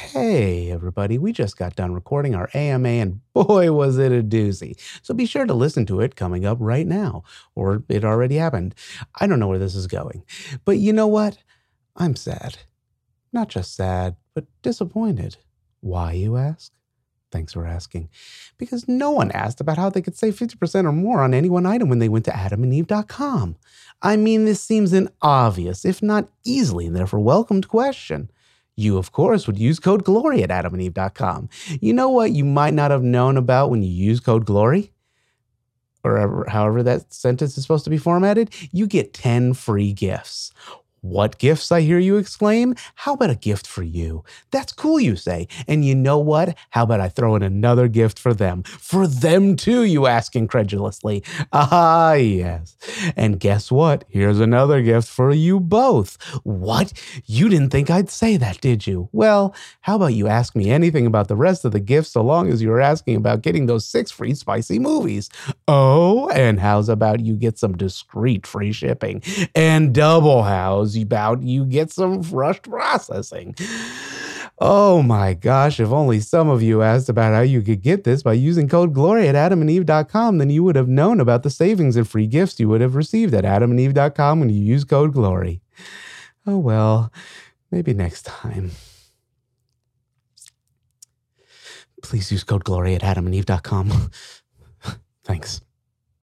Hey, everybody, we just got done recording our AMA, and boy, was it a doozy. So be sure to listen to it coming up right now, or it already happened. I don't know where this is going. But you know what? I'm sad. Not just sad, but disappointed. Why, you ask? Thanks for asking. Because no one asked about how they could save 50% or more on any one item when they went to adamandeve.com. I mean, this seems an obvious, if not easily, and therefore welcomed question. You, of course, would use code GLORY at adamandeve.com. You know what you might not have known about when you use code GLORY? Or however that sentence is supposed to be formatted? You get 10 free gifts. What gifts, I hear you exclaim? How about a gift for you? That's cool, you say. And you know what? How about I throw in another gift for them? For them too, you ask incredulously. Ah, yes. And guess what? Here's another gift for you both. What? You didn't think I'd say that, did you? Well, how about you ask me anything about the rest of the gifts so long as you're asking about getting those 6 free spicy movies? Oh, and how's about you get some discreet free shipping? And double how's about you get some rushed processing? Oh my gosh, if only some of you asked about how you could get this by using code GLORY at adamandeve.com, then you would have known about the savings and free gifts you would have received at adamandeve.com when you use code GLORY. Oh well, maybe next time. Please use code GLORY at adamandeve.com. Thanks.